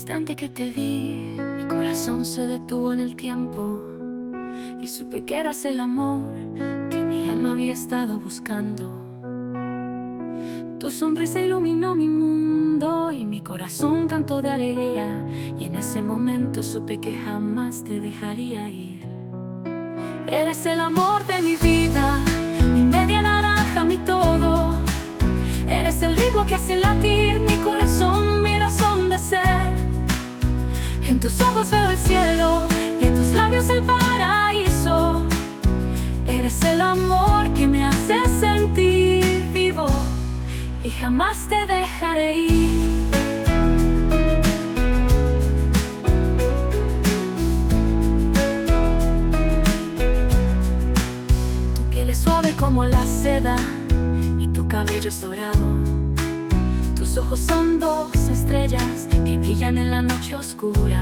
instante que te vi, mi corazón se detuvo en el tiempo y supe que eras el amor que mi alma había estado buscando. Tu sonrisa iluminó mi mundo y mi corazón cantó de alegría, y en ese momento supe que jamás te dejaría ir. Eres el amor de mi vida, mi media naranja, mi todo. Eres el ritmo que hace latir mi corazón, mi razón de ser. En tus ojos veo el cielo y en tus labios el paraíso. Eres el amor que me hace sentir vivo y jamás te dejaré ir. Tu piel es suave como la seda y tu cabello es dorado. Tus ojos son dos estrellas que brillan en la noche oscura.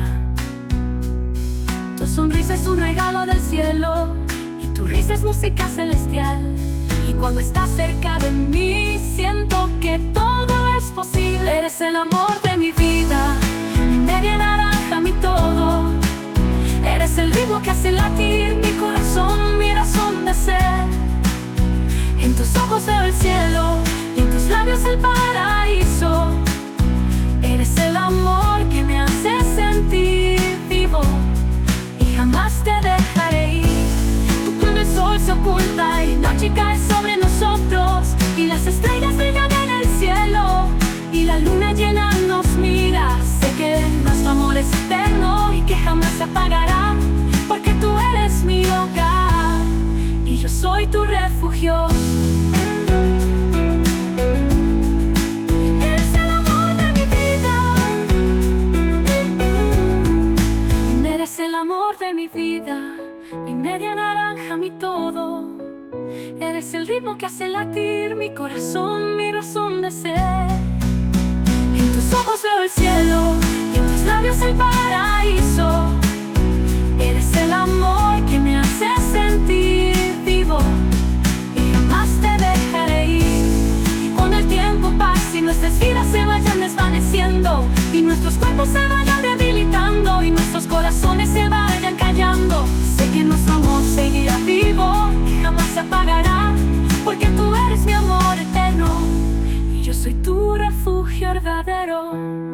Tu sonrisa es un regalo del cielo y tu risa es música celestial. Y cuando estás cerca de mí siento que todo es posible. Eres el amor de mi vida, mi media naranja, mi todo. Eres el ritmo que hace latir mi corazón, mi razón de ser. En tus ojos veo el cielo y en tus labios el paraíso. Eres el amor que me hace sentir vivo y jamás te dejaré ir. Cuando el sol se oculta y noche cae sobre nosotros y las estrellas brillan en el cielo y la luna llena nos mira, sé que nuestro amor es eterno y que jamás se apagará, porque tú eres mi hogar y yo soy tu refugio. Eres el amor de mi vida, eres el amor de mi vida, mi media naranja, mi todo. Eres el ritmo que hace latir mi corazón, mi razón de ser. En tus ojos veo el cielo y en tus labios el paraíso. Eres el amor que me hace sentir vivo y jamás te dejaré ir. Y cuando el tiempo pase y nuestras vidas se vayan desvaneciendo y nuestros cuerpos se vayan debilitando y nuestros corazones se vayan callando, sé que nuestro amor seguirá vivo y jamás se apagará, porque tú eres mi amor eterno y yo soy tu refugio verdadero.